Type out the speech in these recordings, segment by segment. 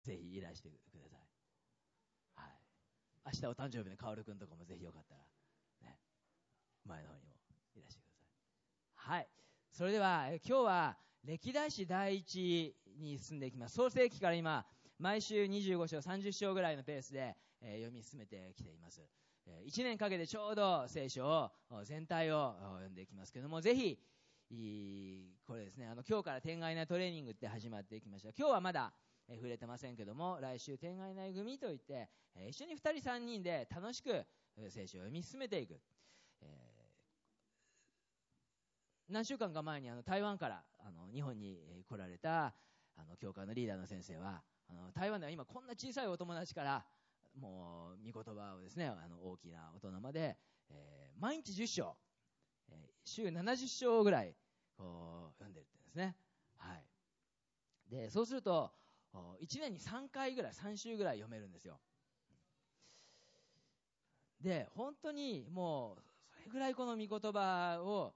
ぜひいらしてください。はい。明日お誕生日のカオルくんとかもぜひよかったら、ね、前の方にもいらしてください。はい。それでは、今日は歴代史第一に進んでいきます。創世記から今、毎週25章、30章ぐらいのペースで、読み進めてきています。1年かけてちょうど聖書を全体を読んでいきますけども、ぜひ、これですね、今日から天外なトレーニングって始まっていきました。今日はまだ触れてませんけども、来週天外内組といって、一緒に2人3人で楽しく聖書を読み進めていく。何週間か前に台湾から日本に来られた教会のリーダーの先生は、台湾では今こんな小さいお友達からもう御言葉をですね、大きな大人まで、毎日10章、週70章ぐらいこう読んでるってですね。はい。で、そうすると1年に3回ぐらい、3週ぐらい読めるんですよ。で、本当にもうそれぐらいこの御言葉を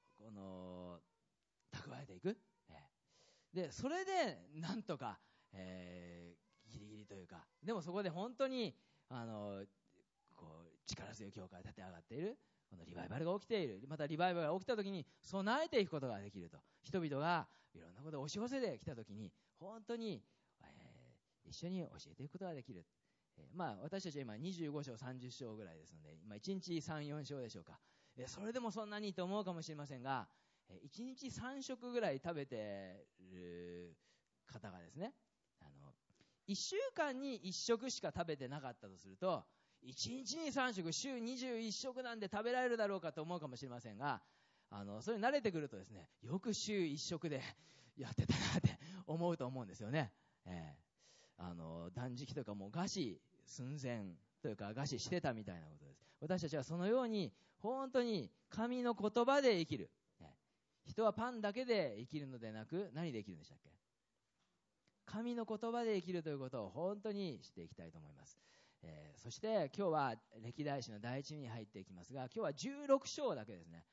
蓄えていく。で、それでなんとか、ギリギリというか、でもそこで本当にこう力強い教会が立て上がっている、このリバイバルが起きている。またリバイバルが起きた時に備えていくことができると。人々がいろんなことを押し寄せてきた時に本当に、一緒に教えていくことができる。私たちは今25章30章ぐらいですので、1日3、4章でしょうか。それでもそんなにと思うかもしれませんが、1日3食ぐらい食べている方がですね、1週間に1食しか食べてなかったとすると、1日に3食、週21食なんで食べられるだろうかと思うかもしれませんが、それに慣れてくるとですね、よく週1食でやってたなって思うと思うんですよね。断食とかも餓死寸前というか餓死してたみたいなことです。私たちはそのように本当に神の言葉で生きる。人はパンだけで生きるのでなく、何で生きるんでしたっけ？神の言葉で生きるということを本当にしていきたいと思います。そして今日は歴代史の第一に入っていきますが、今日は16章だけですね。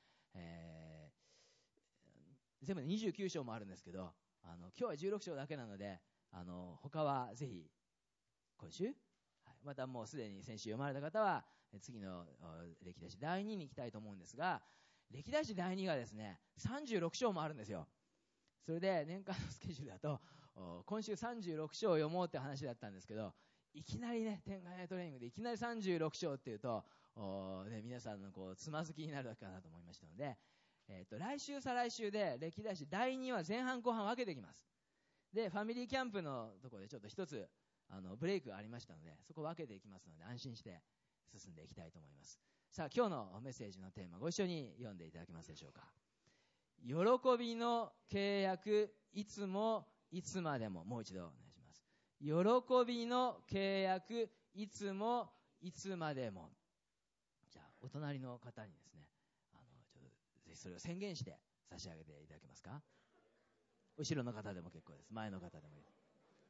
全部で29章もあるんですけど、今日は16章だけなので、他はぜひ今週、またもうすでに先週読まれた方は次の歴代史第2に行きたいと思うんですが、歴代史第2がですね36章もあるんですよ。それで年間のスケジュールだと今週36章を読もうって話だったんですけど、いきなりね、天外トレーニングでいきなり36章っていうと皆さんのこうつまずきになるだけかなと思いましたので、来週再来週で歴代史第2は前半後半分けていきます。でファミリーキャンプのところでちょっと一つブレイクがありましたので、そこを分けていきますので安心して進んでいきたいと思います。さあ今日のメッセージのテーマ、ご一緒に読んでいただけますでしょうか。喜びの契約、いつもいつまでも。もう一度お願いします。喜びの契約、いつもいつまでも。じゃあお隣の方にですね、ちょっとぜひそれを宣言して差し上げていただけますか。後ろの方でも結構です。前の方でもいいです。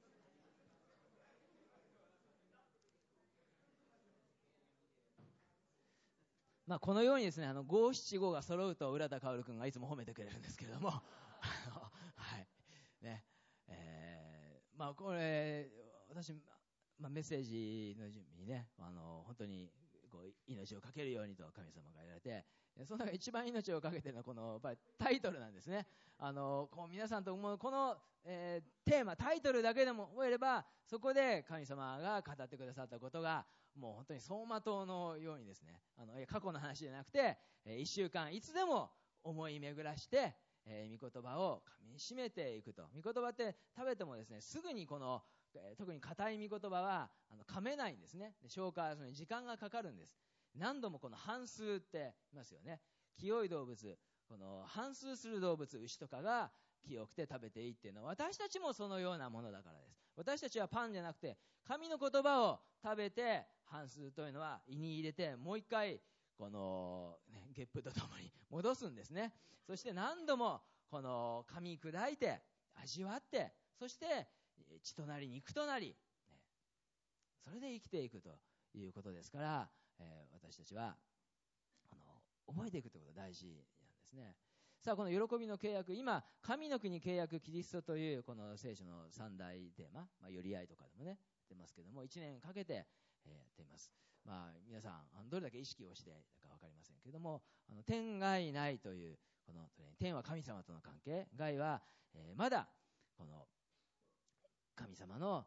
このようにですね、五七五が揃うと浦田薫君がいつも褒めてくれるんですけれどもはいね、これ私、メッセージの準備にね、本当にこう命をかけるようにと神様が言われて、その中で一番命をかけているのはこのやっぱりタイトルなんですね。こう皆さんともこの、テーマ、タイトルだけでも覚えれば、そこで神様が語ってくださったことがもう本当に走馬灯のようにですね、過去の話じゃなくて、1週間いつでも思い巡らして、御言葉を噛み締めていくと。御言葉って食べてもですね、すぐにこの特に硬い御言葉は噛めないんですね。消化するのに時間がかかるんです。何度もこの反芻っていますよね。清い動物、この反芻する動物、牛とかが清くて食べていいっていうのは、私たちもそのようなものだからです。私たちはパンじゃなくて神の言葉を食べて、反芻というのは胃に入れてもう一回この、ゲップとともに戻すんですね。そして何度もこの噛み砕いて味わって、そして血となり肉となり、それで生きていくということですから、私たちは覚えていくということが大事なんですね。 さあ、この喜びの契約、今、神の国契約キリストというこの聖書の三大テーマ、寄り合いとかでもね、出ますけども、1年かけて、やっています。皆さん、どれだけ意識をしているか分かりませんけれども、天外ないという、この天は神様との関係、外は、まだ、この神様の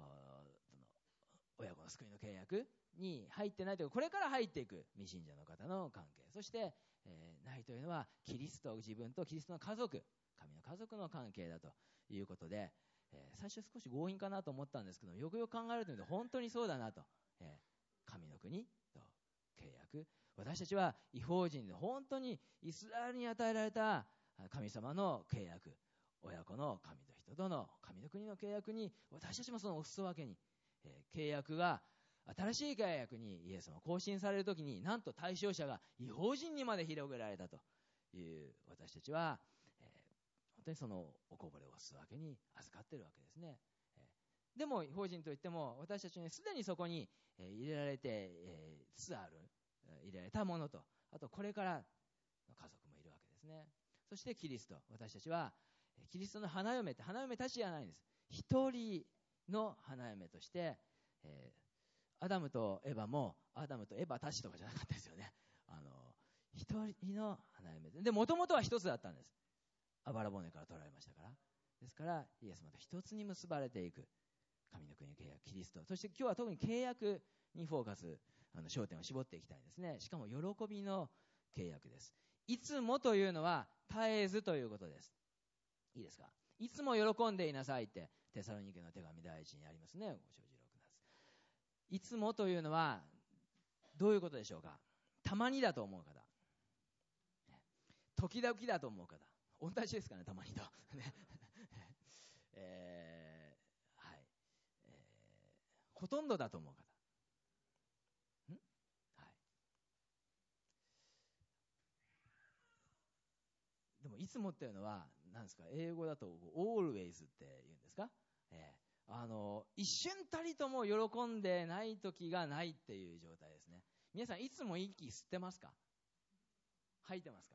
親子の救いの契約に入ってないというか、これから入っていく未信者の方の関係、そして、ないというのはキリスト、自分とキリストの家族、神の家族の関係だということで、最初少し強引かなと思ったんですけど、よくよく考えると本当にそうだなと、神の国と契約、私たちは異邦人で本当にイスラエルに与えられた神様の契約、親子の神と人との神の国の契約に、私たちもそのお裾分けに、契約が新しい契約にイエス様更新されるときに、なんと対象者が異邦人にまで広げられたという私たちは、本当にそのおこぼれをお裾分けに預かっているわけですね。でも異邦人といっても、私たちにすでにそこに入れられてつつある、入れられたものと、あとこれからの家族もいるわけですね。そしてキリスト、私たちはキリストの花嫁って、花嫁たちじゃないんです。一人の花嫁として、アダムとエバもアダムとエバたちとかじゃなかったですよね。一人の花嫁で、もともとは一つだったんです。あばら骨から取られましたから。ですからイエス様と一つに結ばれていく神の国の契約、キリスト。そして今日は特に契約にフォーカス、焦点を絞っていきたいんですね。しかも喜びの契約です。いつもというのは絶えずということです。いいですか。いつも喜んでいなさいってテサロニケの手紙第一にありますね。ご承知6月。いつもというのはどういうことでしょうか。たまにだと思う方、時々だと思う方、同じですかね、たまにとねはい、ほとんどだと思う方、はい、でもいつもっていうのは何ですか。英語だと always って言うんですか。一瞬たりとも喜んでない時がないっていう状態ですね。皆さんいつも息吸ってますか。吐いてますか。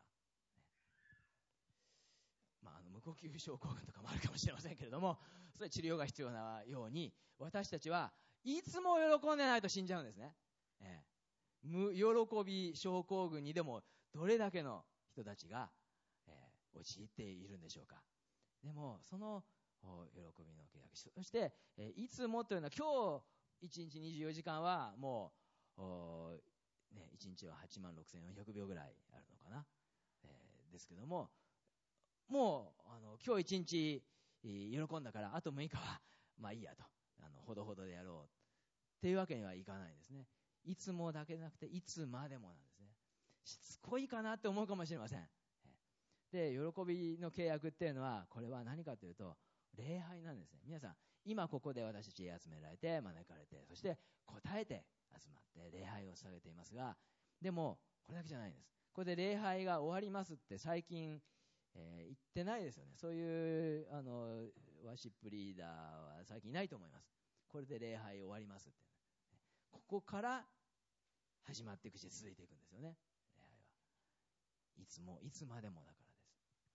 無呼吸症候群とかもあるかもしれませんけれども、それ治療が必要なように、私たちはいつも喜んでないと死んじゃうんですね。無喜び症候群にでもどれだけの人たちが、陥っているんでしょうか。でもその喜びの契約、そして、いつもというのは今日1日24時間はもう、1日は86,400秒ぐらいあるのかな、ですけども、もう今日1日喜んだからあと6日はまあいいやと、ほどほどでやろうっていうわけにはいかないんですね。いつもだけでなくていつまでもなんですね。しつこいかなって思うかもしれません。で、喜びの契約っていうのは、これは何かというと礼拝なんですね。皆さん今ここで私たち集められて招かれて、そして答えて集まって礼拝を捧げていますが、でもこれだけじゃないんです。これで礼拝が終わりますって最近言ってないですよね。そういうワーシップリーダーは最近いないと思います。これで礼拝終わりますって、ここから始まっていくし続いていくんですよね。礼拝はいつもいつまでもだからです。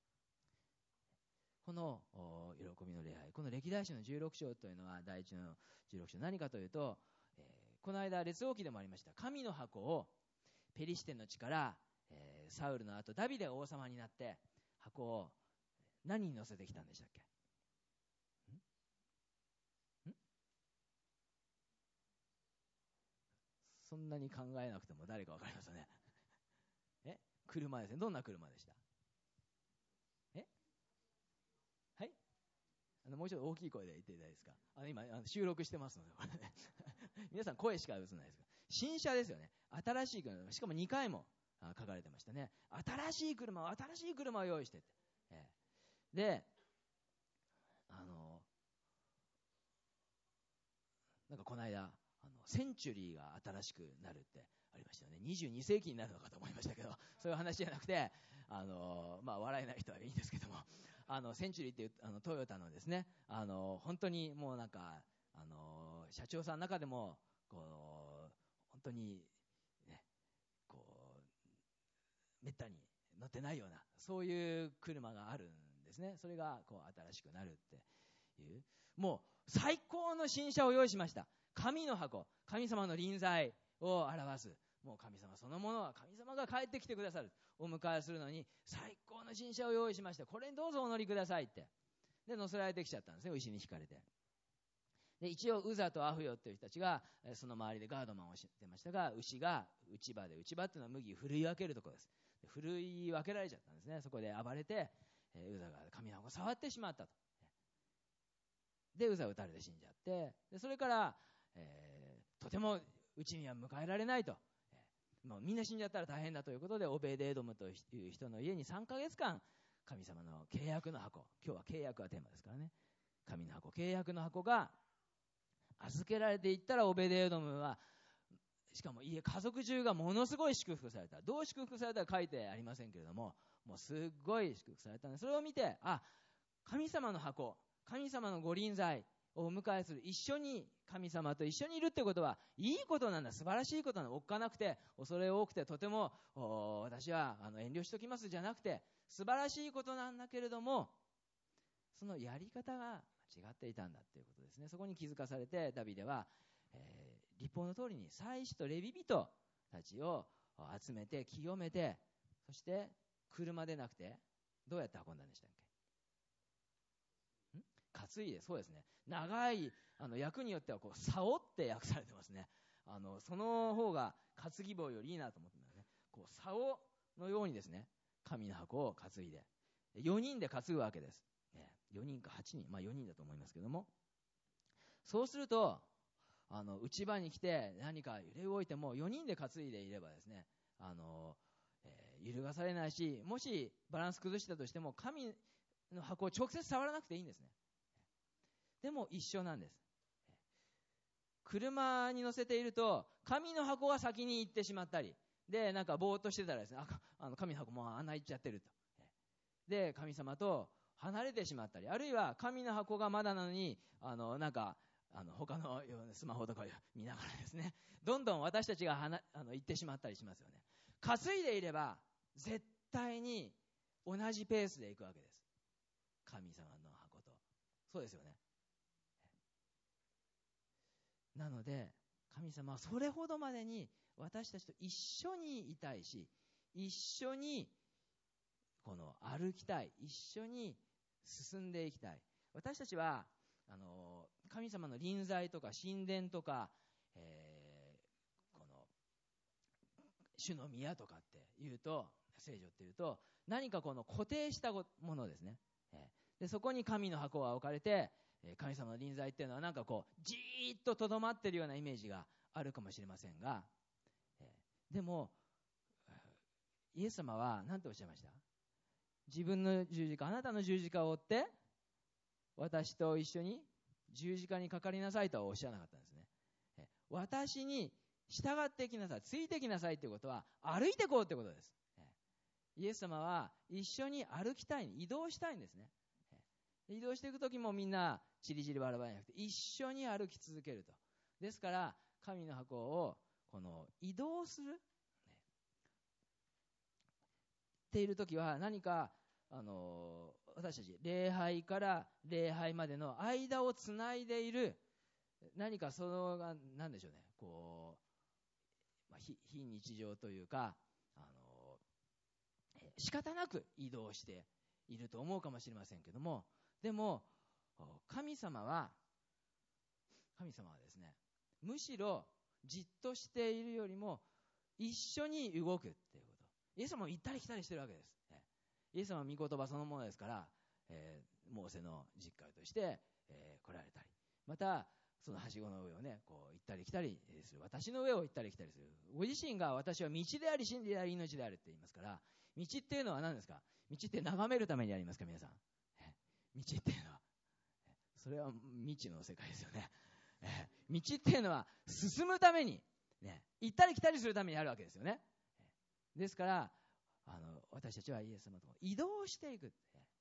この喜びの礼拝、この歴代史の16章というのは、第一の16章何かというと、この間列王記でもありました神の箱をペリシテンの地から、サウルの後ダビデが王様になって箱を何に乗せてきたんでしたっけ。そんなに考えなくても誰か分かりますよね。車ですね。どんな車でした。はい、もうちょっと大きい声で言っていただいていいですか。今収録してますのでこれ、ね、皆さん声しか映らないですが、新車ですよね。新しい車、しかも2回も書かれてましたね。新しい車を用意してって、でなんかこの間センチュリーが新しくなるってありましたよね。22世紀になるのかと思いましたけど、そういう話じゃなくて、笑えない人はいいんですけども、センチュリーっていうトヨタのですね、本当にもうなんか社長さんの中でも本当にね、めったに乗ってないような、 そういう車があるんですね。それがこう新しくなるっていう、もう最高の新車を用意しました。神の箱、神様の臨在を表す、もう神様そのものは、神様が帰ってきてくださる、お迎えするのに最高の新車を用意しました、これにどうぞお乗りくださいって。で乗せられてきちゃったんですね、牛に引かれて。で一応ウザとアフヨっていう人たちがその周りでガードマンをしてましたが、牛が内場で、内場っていうのは麦を振るい分けるところです。振るい分けられちゃったんですね。そこで暴れてウザが神の箱を触ってしまったと。でウザを撃たれて死んじゃって、でそれから、とてもうちには迎えられないと、もうみんな死んじゃったら大変だということで、オベーデエドムという人の家に3ヶ月間神様の契約の箱、今日は契約がテーマですからね、神の箱、契約の箱が預けられていったら、オベデエドムはしかも家族中がものすごい祝福された。どう祝福されたか書いてありませんけれども、もうすっごい祝福されたんで、それを見て、あ、神様の箱、神様のご臨在をお迎えする、一緒に神様と一緒にいるってことはいいことなんだ、素晴らしいことなんだ、おっかなくて恐れ多くてとても私は遠慮しときますじゃなくて、素晴らしいことなんだけれども、そのやり方が間違っていたんだということですね。そこに気づかされて、ダビデは、律法の通りに祭司とレビ人たちを集めて清めて、そして車でなくてどうやって運んだんでしたっけ？担いで、そうですね、長い訳によってはこう竿って訳されてますね。その方が担ぎ棒よりいいなと思ってますね。こう竿のようにですね、神の箱を担いで4人で担ぐわけです。4人か8人、まあ4人だと思いますけども、そうすると内場に来て何か揺れ動いても4人で担いでいればですね、揺るがされないし、もしバランス崩したとしても神の箱を直接触らなくていいんですね。でも一緒なんです。車に乗せていると神の箱が先に行ってしまったりで、なんかぼーっとしてたらですね、神の箱もう穴行っちゃってると、で神様と離れてしまったり、あるいは神の箱がまだなのになんか他のスマホとか見ながらですね、どんどん私たちが行ってしまったりしますよね。担いでいれば絶対に同じペースで行くわけです、神様の箱と。そうですよね。なので神様はそれほどまでに私たちと一緒にいたいし、一緒にこの歩きたい、一緒に進んでいきたい。私たちは神様の臨在とか神殿とか、この主の宮とかっていうと、聖女っていうと何かこの固定したものですね。でそこに神の箱が置かれて、神様の臨在っていうのはなんかこうじーっととどまっているようなイメージがあるかもしれませんが、でもイエス様は何とおっしゃいました？自分の十字架、あなたの十字架を追って私と一緒に十字架にかかりなさいとはおっしゃらなかったんですね。私に従ってきなさい、ついてきなさいということは歩いてこうということです。イエス様は一緒に歩きたい、移動したいんですね。移動していくときもみんなちりぢりバラバラじゃなくて一緒に歩き続けると。ですから神の箱をこの移動するっているときは、何か私たち礼拝から礼拝までの間をつないでいる何かそのが何でしょうね、こう、非日常というか仕方なく移動していると思うかもしれませんけども、でも神様はですね、むしろじっとしているよりも一緒に動くっていうこと。イエス様も行ったり来たりしてるわけです。イエス様は御言葉そのものですから、モーセの実会として、来られたり、またそのはしごの上をねこう行ったり来たりする、私の上を行ったり来たりする。ご自身が私は道であり真理であり命であるって言いますから、道っていうのは何ですか？道って眺めるためにありますか？皆さん、道っていうのはそれは未知の世界ですよね。道っていうのは進むために、行ったり来たりするためにあるわけですよね。ですから私たちはイエス様と移動していく。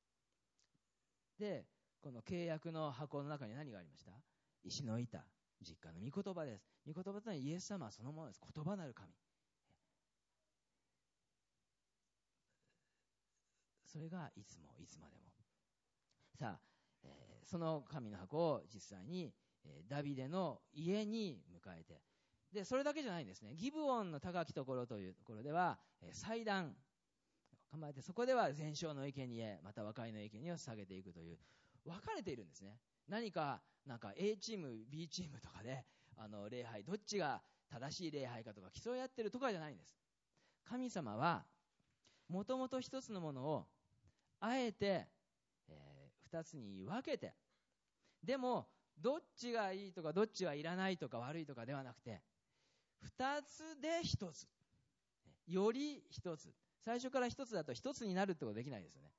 でこの契約の箱の中に何がありました？石の板、実家の御言葉です。御言葉というのはイエス様そのものです。言葉なる神。 それがいつもいつまでも。さあ、その神の箱を実際に、ダビデの家に迎えて、でそれだけじゃないんですね。ギブオンの高きところというところでは、祭壇構えて、そこでは全焼の生贄また和解の生贄を捧げていくという、分かれているんですね。なんか A チーム B チームとかで礼拝、どっちが正しい礼拝かとか競い合ってるとかじゃないんです。神様はもともと一つのものをあえて、二つに分けて、でもどっちがいいとかどっちはいらないとか悪いとかではなくて、二つで一つ、より一つ、最初から一つだと一つになるってことできないですよね。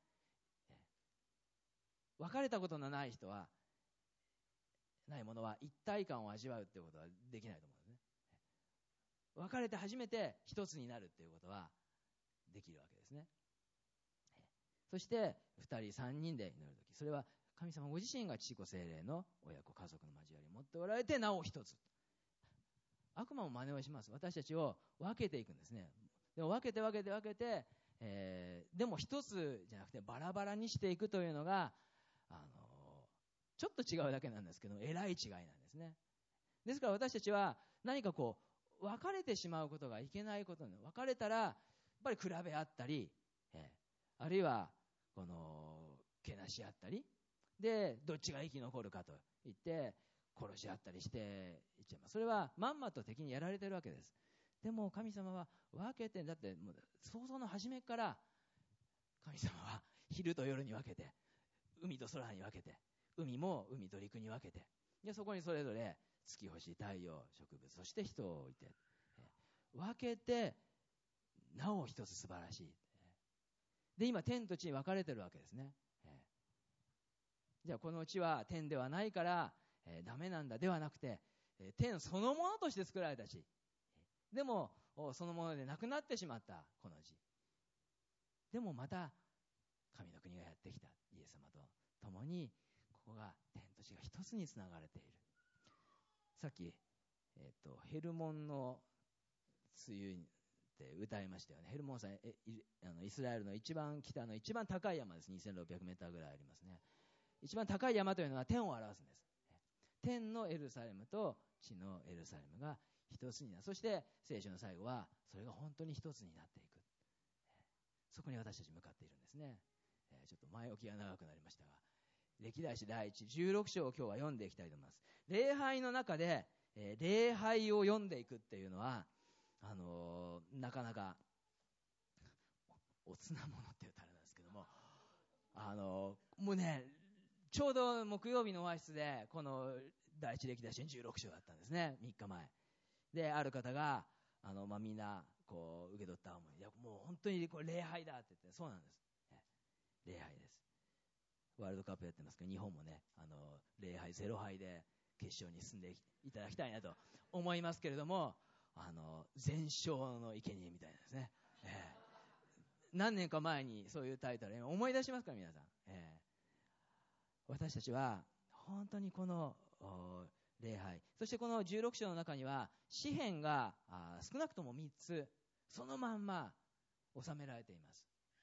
分かれたことのない人は、ないものは一体感を味わうってことはできないと思うんですね。分かれて初めて一つになるっていうことはできるわけですね。そして2人3人で祈るとき、それは神様ご自身が父子精霊の親子家族の交わりを持っておられて、なお一つ。悪魔も真似をします。私たちを分けていくんですね。でも分けて、でも一つじゃなくてバラバラにしていくというのがちょっと違うだけなんですけど、えらい違いなんですね。ですから私たちは何か分かれてしまうことがいけないことなの。分かれたらやっぱり比べ合ったり、あるいはけなし合ったりで、どっちが生き残るかと言って殺し合ったりしていっちゃいます。それはまんまと敵にやられてるわけです。でも神様は分けて、だってもう創造の初めから神様は昼と夜に分けて、海と空に分けて、海も海と陸に分けて、でそこにそれぞれ月星太陽植物そして人を置いて、分けてなお一つ素晴らしい。で今天と地に分かれてるわけですね。じゃあこの地は天ではないから、ダメなんだではなくて、天そのものとして作られた地、でもそのものでなくなってしまったこの地、でもまた神の国がやってきたイエス様と共に、ここが天と地が一つにつながれている。さっき、ヘルモンの梅雨って歌いましたよね。ヘルモン山、イスラエルの一番北の一番高い山です。2600メーターぐらいありますね。一番高い山というのは天を表すんです。天のエルサレムと地のエルサレムが一つになる。そして聖書の最後はそれが本当に一つになっていく。そこに私たち向かっているんですね。ちょっと前置きが長くなりましたが、歴代史第一16章を今日は読んでいきたいと思います。礼拝の中で、礼拝を読んでいくっていうのはなかなかおつなものって言ったらあれなんですけども、もうね、ちょうど木曜日のオアシスでこの第一歴代史16章だったんですね。3日前で、ある方がみんな受け取った思い、いやもう本当にこれ礼拝だって言って、そうなんです、礼拝です。ワールドカップやってますけど、日本もね礼拝0敗で決勝に進んでいただきたいなと思いますけれども、全勝の生贄みたいですね、何年か前にそういうタイトル思い出しますか皆さん、私たちは本当にこの礼拝、そしてこの16章の中には詩編が少なくとも3つそのまんま収められています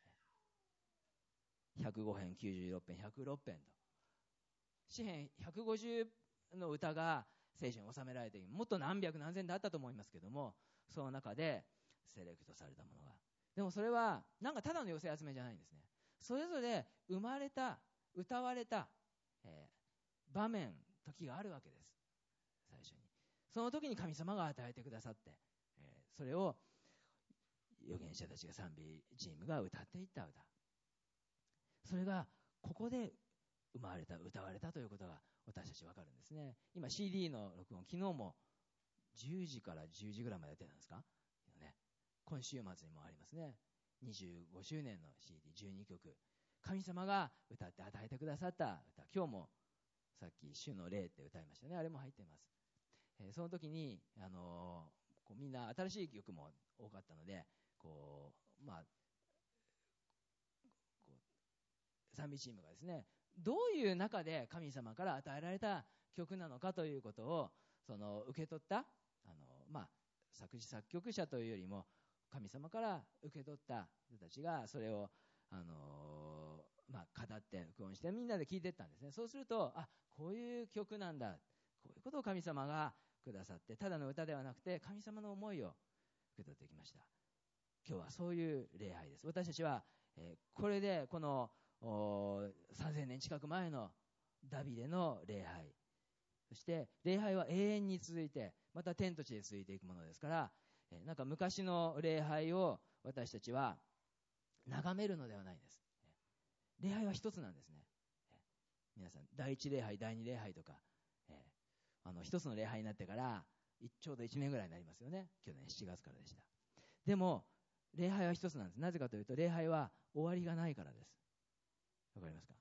。105編、96編、106編と詩編150の歌が聖書に収められている。もっと何百何千であったと思いますけども、その中でセレクトされたものが、でもそれはなんかただの寄せ集めじゃないんですね。それぞれ生まれた歌われた、場面時があるわけです。最初にその時に神様が与えてくださって、それを預言者たちが賛美チームが歌っていった歌、それがここで生まれた歌われたということが私たち分かるんですね。今 CD の録音、昨日も10時から10時ぐらいまでやってたんですか、ね、今週末にもありますね。25周年の CD12 曲、神様が歌って与えてくださった歌、今日もさっき主の霊って歌いましたね、あれも入っています。その時に、みんな新しい曲も多かったので、賛美チームがですね、どういう中で神様から与えられた曲なのかということを受け取った作詞作曲者というよりも神様から受け取った人たちがそれを語って録音してみんなで聞いていったんですね。そうすると、こういう曲なんだ、こういうことを神様がくださって、ただの歌ではなくて神様の思いを受け取ってきました。今日はそういう礼拝です。私たちは、これでこの3000年近く前のダビデの礼拝、そして礼拝は永遠に続いて、また天と地で続いていくものですから、なんか昔の礼拝を私たちは眺めるのではないんです。礼拝は一つなんですね。皆さん、第一礼拝、第二礼拝とか、一つの礼拝になってからちょうど1年ぐらいになりますよね。去年7月からでした。でも礼拝は一つなんです。なぜかというと、礼拝は終わりがないからです。わかりますか？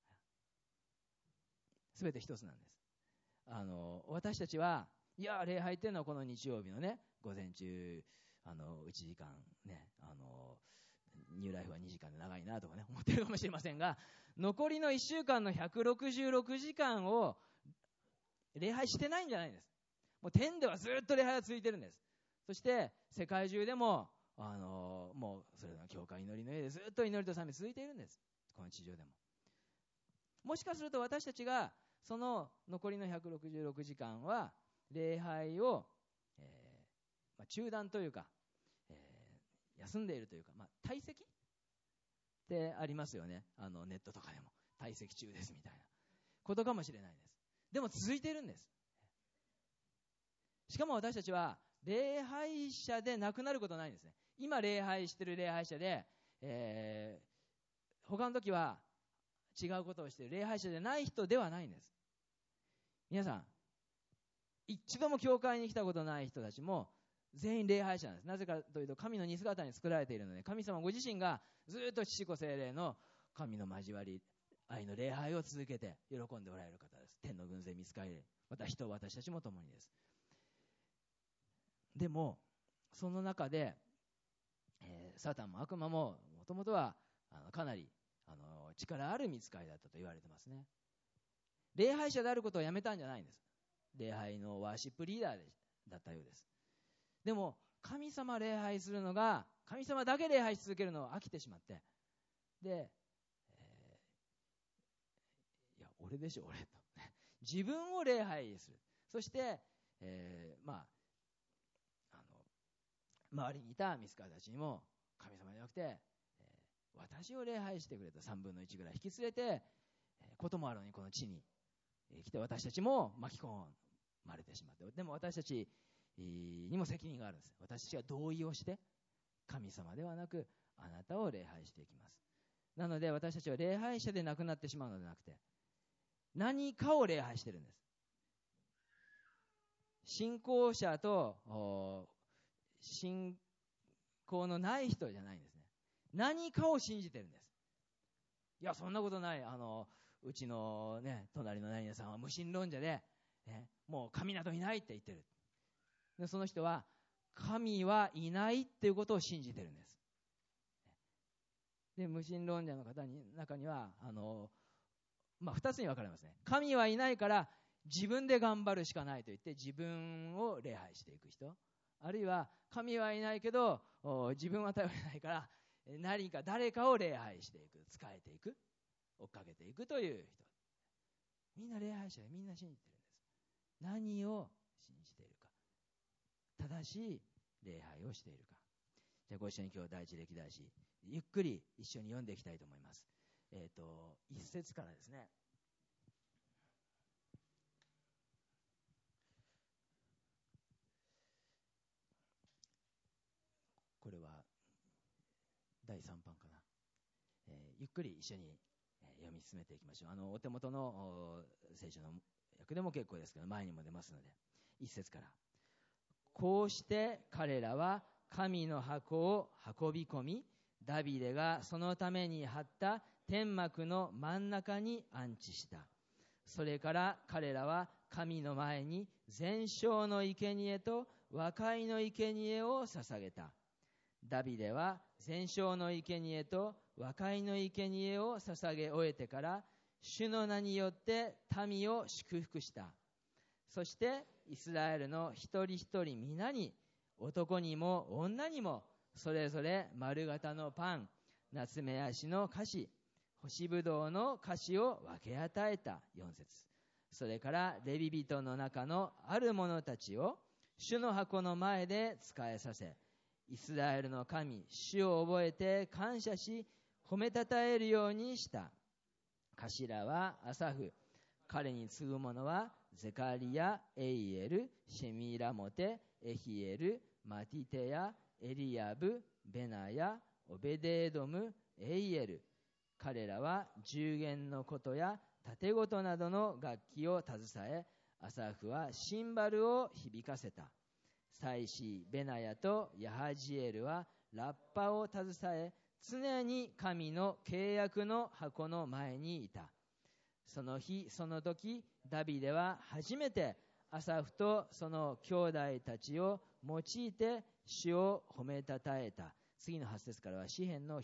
すべて一つなんです。私たちは、いや礼拝っていうのはこの日曜日のね、午前中1時間ね、ニューライフは2時間で長いなとかね、思ってるかもしれませんが、残りの1週間の166時間を礼拝してないんじゃないんです。もう天ではずっと礼拝が続いてるんです。そして世界中でももうそれぞれの教会祈りの上でずっと祈りと賛美続いているんです。この地上でも。もしかすると私たちがその残りの166時間は礼拝を、中断というか、休んでいるというか、退席ってありますよね。ネットとかでも退席中ですみたいなことかもしれないです。でも続いているんです。しかも私たちは礼拝者でなくなることないんですね。今礼拝している礼拝者で、他の時は違うことをしている礼拝者でない人ではないんです。皆さん、一度も教会に来たことない人たちも全員礼拝者なんです。なぜかというと、神の似姿に作られているので、神様ご自身がずっと父子聖霊の神の交わり、愛の礼拝を続けて喜んでおられる方です。天の軍勢御使いで、また人、私たちも共にです。でもその中で、サタンも悪魔ももともとはかなり力ある御使いだったと言われてますね。礼拝者であることをやめたんじゃないんです。礼拝のワーシップリーダーだったようです。でも神様礼拝するのが、神様だけ礼拝し続けるのを飽きてしまって、で、いや俺でしょ俺と自分を礼拝する。そして、周りにいたミスカーたちにも、神様じゃなくて、私を礼拝してくれと3分の1ぐらい引き連れて、こともあるのにこの地に来て、私たちも巻き込まれてしまって、でも私たちにも責任があるんです。私たちは同意をして、神様ではなくあなたを礼拝していきます。なので私たちは礼拝者でなくなってしまうのではなくて、何かを礼拝してるんです。信仰者と信仰のない人じゃないんですね。何かを信じてるんです。いやそんなことない、うちのね隣の何々さんは無神論者で、もう神などいないって言ってる。でその人は神はいないっていうことを信じてるんです。で無神論者の方に中には2つに分かれますね。神はいないから自分で頑張るしかないと言って自分を礼拝していく人、あるいは神はいないけど自分は頼れないから何か誰かを礼拝していく、仕えていく、追っかけていくという人。みんな礼拝者でみんな信じてるんです。何を信じているか、正しい礼拝をしているか。じゃあご一緒に今日第一歴代史ゆっくり一緒に読んでいきたいと思います。一節からですね。これは第3版かな。ゆっくり一緒に読み進めていきましょう。お手元の聖書の訳でも結構ですけど、前にも出ますので、一節から。こうして彼らは神の箱を運び込み、ダビデがそのために張った天幕の真ん中に安置した。それから彼らは神の前に全焼の生贄と和解の生贄を捧げた。ダビデは全焼の生贄と和解の生贄を捧げ終えてから、主の名によって民を祝福した。そしてイスラエルの一人一人皆に、男にも女にもそれぞれ丸型のパン夏目足の菓子、干しぶどうの菓子を分け与えた。4節。それからレビ人の中のある者たちを主の箱の前で仕えさせ、イスラエルの神、主を覚えて感謝し、褒めたたえるようにした。頭はアサフ、彼に次ぐ者はゼカリヤ、エイエル、シェミラモテ、エヒエル、マティテヤ、エリヤブ、ベナヤ、オベデエドム、エイエル。彼らは十弦の琴や盾琴などの楽器を携え、アサフはシンバルを響かせた。祭司ベナヤとヤハジエルはラッパを携え、常に神の契約の箱の前にいた。その日その時、ダビデは初めてアサフとその兄弟たちを用いて主を褒めたたえた。次の8節からは詩編の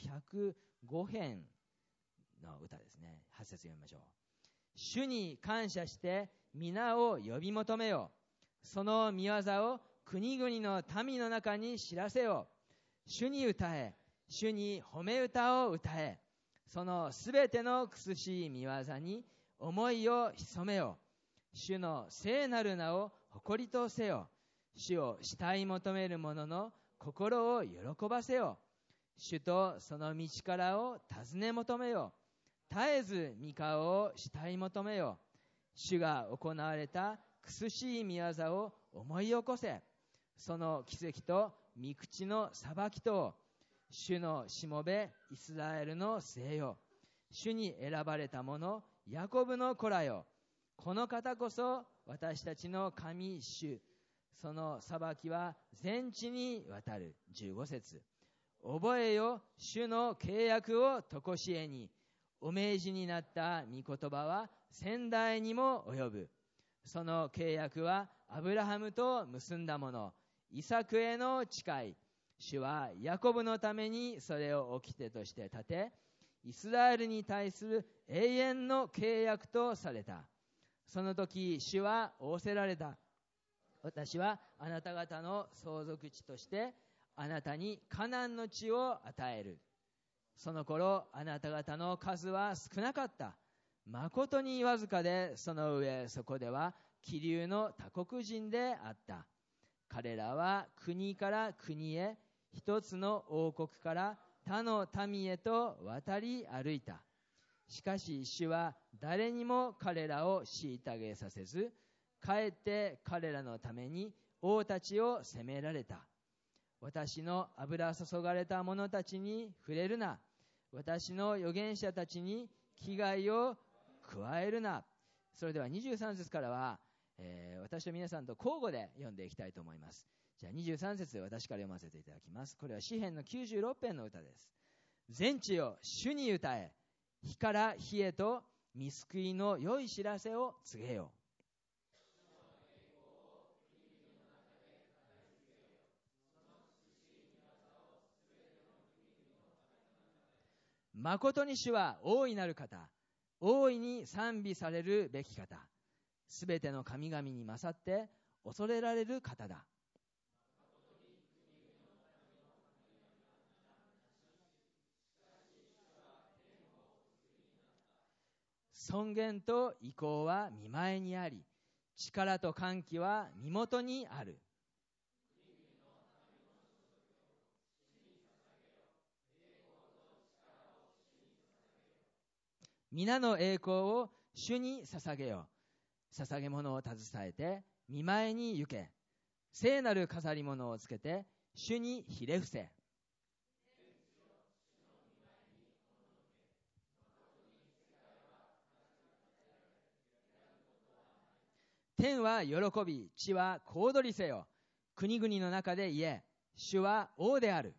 105編の歌ですね。8節読みましょう。主に感謝して皆を呼び求めよ。その御業を国々の民の中に知らせよ。主に歌え、主に褒め歌を歌え。そのすべての苦しい御業に思いを潜めよ。主の聖なる名を誇りとせよ。主を慕い求める者の心を喜ばせよ。主とその道からを尋ね求めよ。絶えず御顔を慕い求めよ。主が行われた苦しい御業を思い起こせ。その奇跡と御口の裁きと、主のしもべイスラエルの末よ。主に選ばれた者ヤコブの子らよ。この方こそ私たちの神主。その裁きは全地にわたる。15節。覚えよ主の契約を常しえに。お命じになった御言葉は千代にも及ぶ。その契約はアブラハムと結んだもの、イサクへの誓い。主はヤコブのためにそれを掟として立て、イスラエルに対する永遠の契約とされた。その時主は仰せられた。私はあなた方の相続地としてあなたにカナンの地を与える。その頃あなた方の数は少なかった。誠にわずかで、その上そこでは気流の他国人であった。彼らは国から国へ、一つの王国から他の民へと渡り歩いた。しかし主は誰にも彼らを虐げさせず、かえって彼らのために王たちを責められた。私の油注がれた者たちに触れるな。私の預言者たちに危害を加えるな。それでは23節からは、私と皆さんと交互で読んでいきたいと思います。じゃあ23節私から読ませていただきます。これは詩編の96編の歌です。全地よ主に歌え、日から日へと御救いの良い知らせを告げよ。誠に主は大いなる方、大いに賛美されるべき方、すべての神々に勝って恐れられる方だ。尊厳と威光は御前にあり、力と歓喜は身元にある。皆の栄光を主に捧げよ。捧げ物を携えて御前に行け。聖なる飾り物をつけて主にひれ伏せ。天は喜び、地は小躍りせよ。国々の中で言え、主は王である。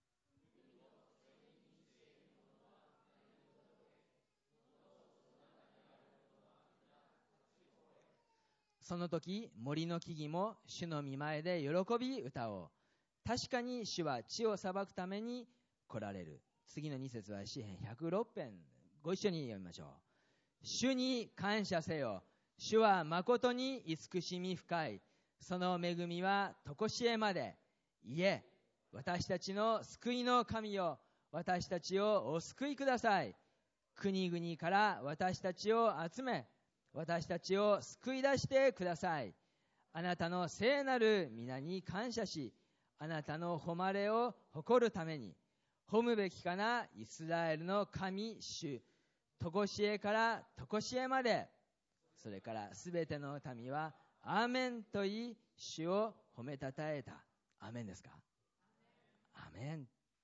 その時、森の木々も主の御前で喜び歌おう。確かに主は地を裁くために来られる。次の2節は詩編106編。ご一緒に読みましょう。主に感謝せよ。主は誠に慈しみ深い。その恵みは常しえまで。いえ、私たちの救いの神よ、 私たちをお救いください。国々から私たちを集め、私たちを救い出してください。あなたの聖なる皆に感謝し、あなたの誉れを誇るために、褒むべきかなイスラエルの神主、とこしえからとこしえまで、それからすべての民はアーメンと言い、主を褒めたたえた。アーメンですか？アーメン。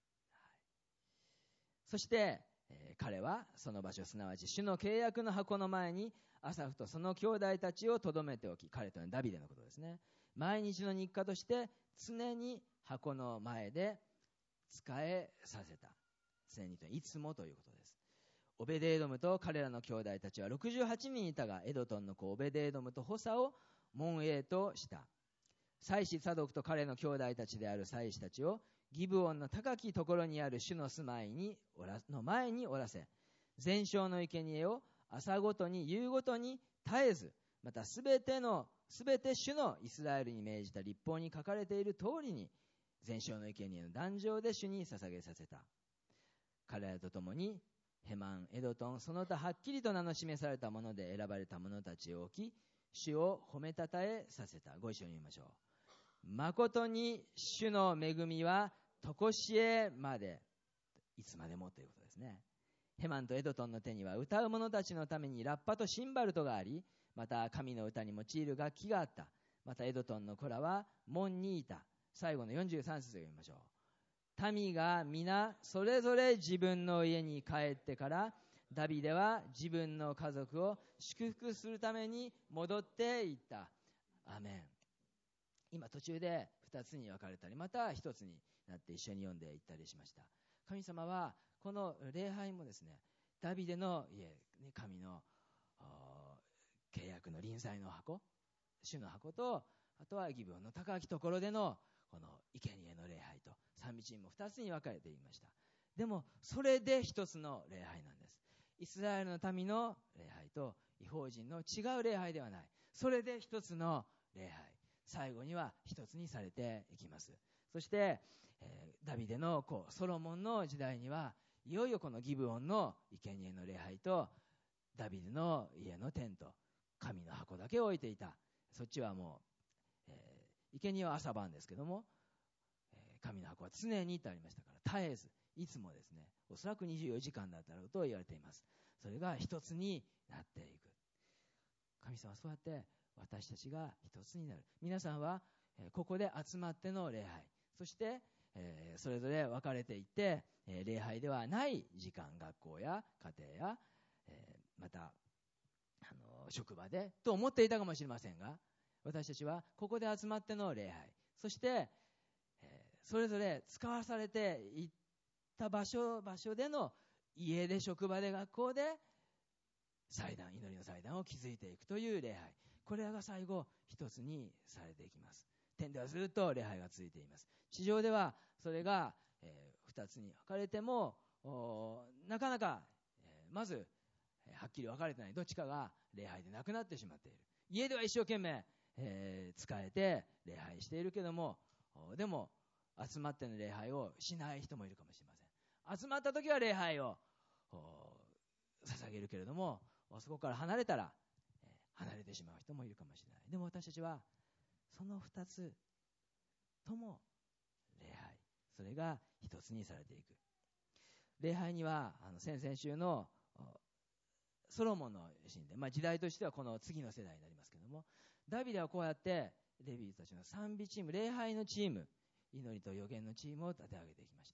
そして、彼はその場所、すなわち主の契約の箱の前にアサフとその兄弟たちをとどめておき、彼というのはダビデのことですね。毎日の日課として常に箱の前で仕えさせた。常にといつもということです。オベデエドムと彼らの兄弟たちは68人いたが、エドトンの子オベデエドムと補佐を門営とした。祭司サドクと彼の兄弟たちである祭司たちをギブオンの高きところにある主の住まいの前におらせ、全焼の生贄を朝ごとに夕ごとに絶えず、またすべて主のイスラエルに命じた律法に書かれている通りに、全焼の生贄の壇上で主に捧げさせた。彼らと共にヘマン、エドトン、その他はっきりと名の示されたもので選ばれた者たちを置き、主を褒めたたえさせた。ご一緒に言いましょう。誠に主の恵みはとこしえまで、いつまでもということですね。ヘマンとエドトンの手には歌う者たちのためにラッパとシンバルトがあり、また神の歌に用いる楽器があった。またエドトンの子らは門にいた。最後の43節を読みましょう。民が皆それぞれ自分の家に帰ってから、ダビデは自分の家族を祝福するために戻っていった。アメン。今途中で2つに分かれたり、また1つになって一緒に読んでいったりしました。神様はこの礼拝もですね、ダビデの家に神の契約の臨在の箱、主の箱と、あとはギブオンの高きところでのこの生贄の礼拝と、賛美チームも2つに分かれていました。でもそれで一つの礼拝なんです。イスラエルの民の礼拝と異邦人の違う礼拝ではない。それで一つの礼拝、最後には一つにされていきます。そして、ダビデの子ソロモンの時代にはいよいよこのギブオンの生贄の礼拝とダビデの家のテント、神の箱だけを置いていた。そっちはもう、生贄は朝晩ですけども、神の箱は常にとありましたから、絶えずいつもですね、おそらく24時間だったろうと言われています。それが一つになっていく。神様はそうやって私たちが一つになる。皆さんはここで集まっての礼拝、そしてそれぞれ分かれていって礼拝ではない時間、学校や家庭やまた職場でと思っていたかもしれませんが、私たちはここで集まっての礼拝、そしてそれぞれ使わされていった場所での家で職場で学校で祭壇、祈りの祭壇を築いていくという礼拝、これらが最後一つにされていきます。天ではずっと礼拝が続いています。地上ではそれが二つに分かれてもなかなかまずはっきり分かれてない、どっちかが礼拝でなくなってしまっている。家では一生懸命仕えて礼拝しているけども、でも集まっての礼拝をしない人もいるかもしれません。集まった時は礼拝を捧げるけれども、そこから離れたら離れてしまう人もいるかもしれない。でも私たちはその二つとも礼拝、それが一つにされていく。礼拝には先々週のソロモンの神殿、時代としてはこの次の世代になりますけども、ダビデはこうやってレビーたちの賛美チーム、礼拝のチーム、祈りと預言のチームを立て上げていきました。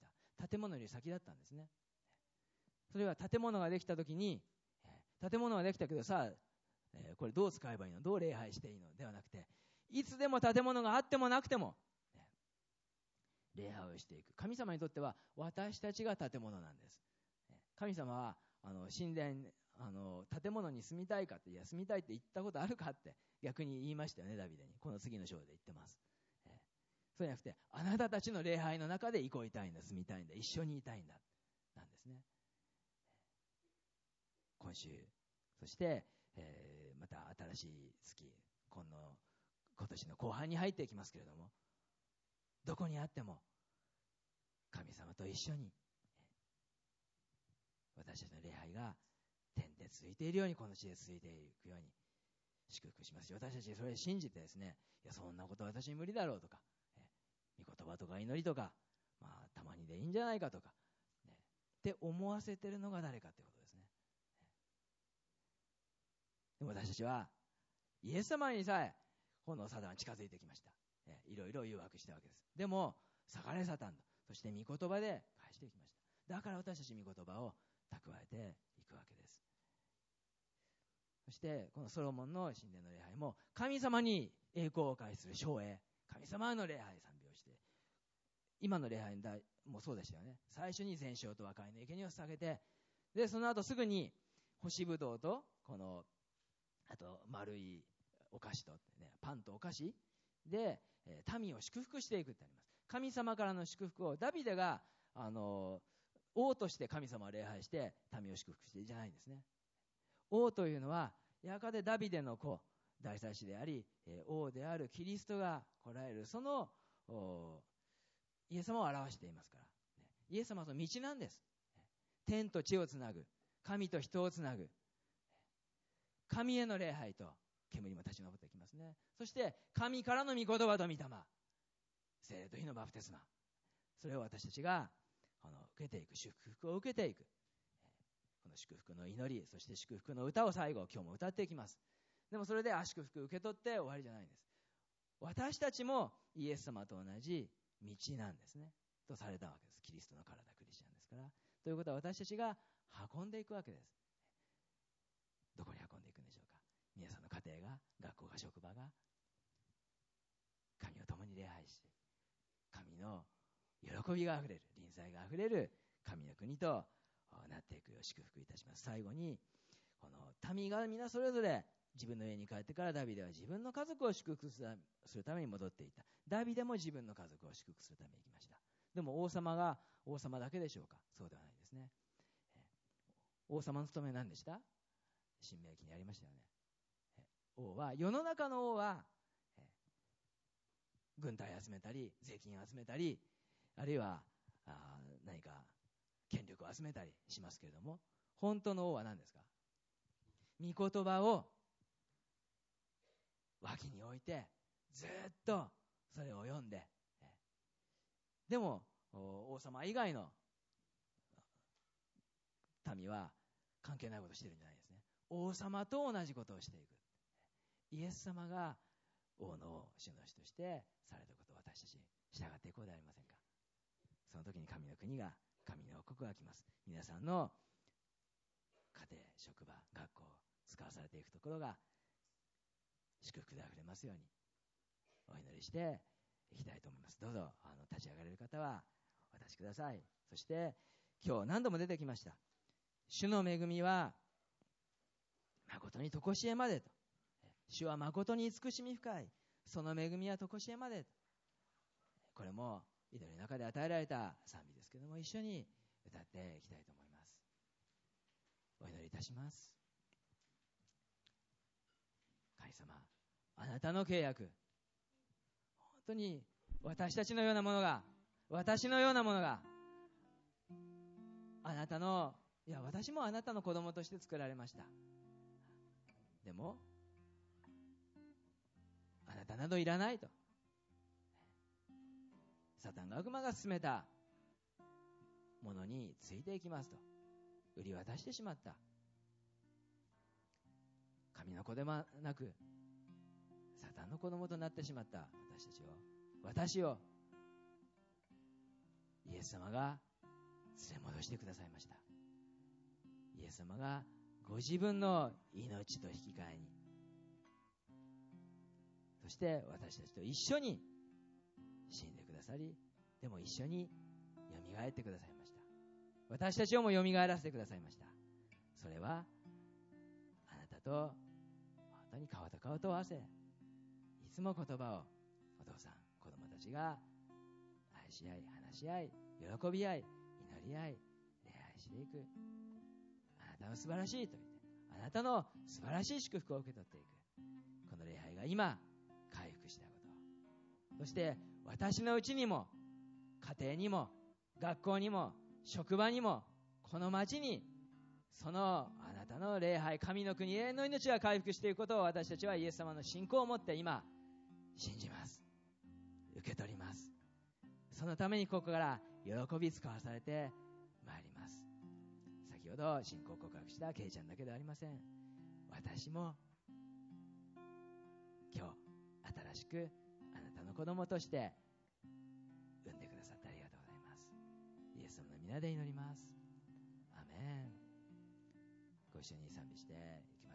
建物より先だったんですね。それは建物ができた時に、建物ができたけどさあ、これどう使えばいいの、どう礼拝していいのではなくて、いつでも建物があってもなくても、礼拝をしていく。神様にとっては私たちが建物なんです。神様は神殿、建物に住みたいかって、いや住みたいって言ったことあるかって逆に言いましたよね、ダビデに。この次の章で言ってます。そうじゃなくて、あなたたちの礼拝の中で憩いたいんだ、住みたいんだ、一緒にいたいんだなんですね。今週、そして、また新しい月、今年の後半に入っていきますけれども、どこにあっても神様と一緒に私たちの礼拝が天で続いているように、この地で続いていくように祝福しますし、私たちそれを信じてですね、いやそんなこと私に無理だろうとか、御言葉とか祈りとか、たまにでいいんじゃないかとか、って思わせてるのが誰かということですね。でも私たちはイエス様にさえこのサタン近づいてきました。いろいろ誘惑したわけです。でも下がれサタンと、そして御言葉で返していきました。だから私たち御言葉を蓄えていくわけです。そしてこのソロモンの神殿の礼拝も神様に栄光を返す称栄、神様の礼拝賛美をして、今の礼拝もそうでしたよね。最初に全焼と和解の生贄を捧げて、でその後すぐに干しぶどうとあと丸いお菓子と、パンとお菓子で民を祝福していくってあります。神様からの祝福をダビデが王として神様を礼拝して民を祝福しているじゃないんですね。王というのはやがてダビデの子、大祭司であり王であるキリストが来られる、そのイエス様を表していますから、イエス様はその道なんです。天と地をつなぐ、神と人をつなぐ、神への礼拝と煙も立ち上ってきますね。そして神からの御言葉と御霊、聖霊と火のバプテスマ、それを私たちが受けていく、祝福を受けていく、この祝福の祈り、そして祝福の歌を最後今日も歌っていきます。でもそれで祝福受け取って終わりじゃないんです。私たちもイエス様と同じ道なんですねとされたわけです。キリストの体、クリスチャンですから。ということは私たちが運んでいくわけです。どこに運んでいくんでしょうか。皆さんの家庭が、学校が、職場が神を共に礼拝して、神の喜びがあふれる、臨在があふれる神の国となっていくよう祝福いたします。最後にこの民が皆それぞれ自分の家に帰ってから、ダビデは自分の家族を祝福するために戻っていった。ダビデも自分の家族を祝福するために行きました。でも王様が王様だけでしょうか。そうではないですね。王様の務めは何でした？申命記にありましたよね。王は、世の中の王は軍隊集めたり税金集めたり、あるいは何か権力を集めたりしますけれども、本当の王は何ですか？御言葉を脇に置いてずっとそれを読んで、でも王様以外の民は関係ないことをしているんじゃないですね。王様と同じことをしていく。イエス様が王の主の主としてされたことを私たち従っていこうではありませんか。その時に神の国が、神の王国が来ます。皆さんの家庭、職場、学校、使わされていくところが祝福であふれますようにお祈りしていきたいと思います。どうぞ立ち上がれる方はお立ちください。そして今日何度も出てきました、主の恵みは誠に常しえまでと。主は誠に慈しみ深い、その恵みは常しえまでと。これも祈りの中で与えられた賛美ですけども、一緒に歌っていきたいと思います。お祈りいたします。神様、あなたの契約、本当に私たちのようなものが、私のようなものが、あなたの、私もあなたの子供として作られました。でもあなたなどいらないと、サタンが、悪魔が進めたものについていきますと売り渡してしまった。神の子でもなくサタンの子供となってしまった私をイエス様が連れ戻してくださいました。イエス様がご自分の命と引き換えに、そして私たちと一緒に死んでくださり、でも一緒によみがえってくださいました。私たちをもよみがえらせてくださいました。それはあなたと本当に顔と顔と合わせ、いつも言葉をお父さん、子供たちが愛し合い、話し合い、喜び合い、祈り合い、礼拝していく。あなたは素晴らしいと言って、あなたの素晴らしい祝福を受け取っていく。この礼拝が今回復したこと、そして私のうちにも、家庭にも、学校にも、職場にも、この町にそのあなたの礼拝、神の国、永遠の命が回復していくことを私たちはイエス様の信仰を持って今信じます。受け取ります。そのためにここから喜び使わされてまいります。先ほど信仰告白したケイちゃんだけではありません。私も今日新しくあなたの子供として産んでくださってありがとうございます。イエス様の皆で祈ります。アメン。ご一緒に賛美して